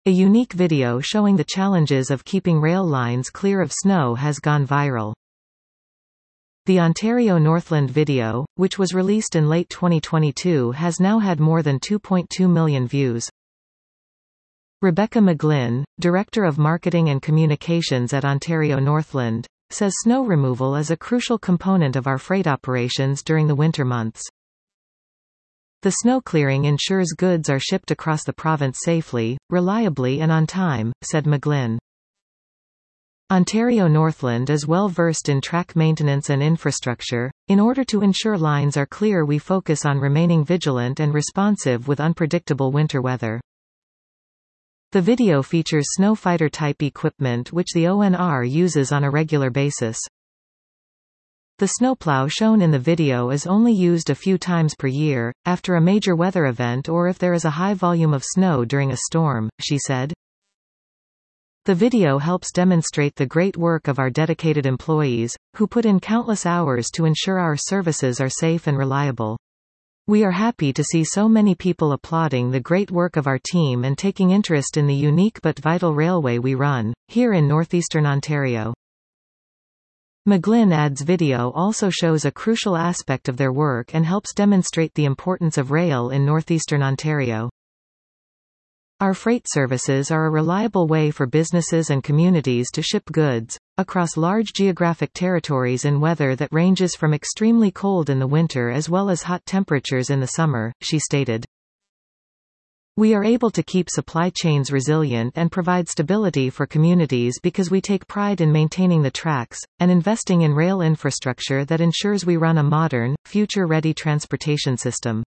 A unique video showing the challenges of keeping rail lines clear of snow has gone viral. The Ontario Northland video, which was released in late 2022, has now had more than 2.2 million views. Rebecca McGlynn, Director of Marketing and Communications at Ontario Northland, says snow removal is a crucial component of our freight operations during the winter months. The snow clearing ensures goods are shipped across the province safely, reliably and on time, said McGlynn. Ontario Northland is well versed in track maintenance and infrastructure. In order to ensure lines are clear, we focus on remaining vigilant and responsive with unpredictable winter weather. The video features snowfighter type equipment which the ONR uses on a regular basis. The snowplow shown in the video is only used a few times per year, after a major weather event or if there is a high volume of snow during a storm, she said. The video helps demonstrate the great work of our dedicated employees, who put in countless hours to ensure our services are safe and reliable. We are happy to see so many people applauding the great work of our team and taking interest in the unique but vital railway we run, here in northeastern Ontario. McGlynn adds video also shows a crucial aspect of their work and helps demonstrate the importance of rail in northeastern Ontario. Our freight services are a reliable way for businesses and communities to ship goods across large geographic territories in weather that ranges from extremely cold in the winter as well as hot temperatures in the summer, she stated. We are able to keep supply chains resilient and provide stability for communities because we take pride in maintaining the tracks and investing in rail infrastructure that ensures we run a modern, future-ready transportation system.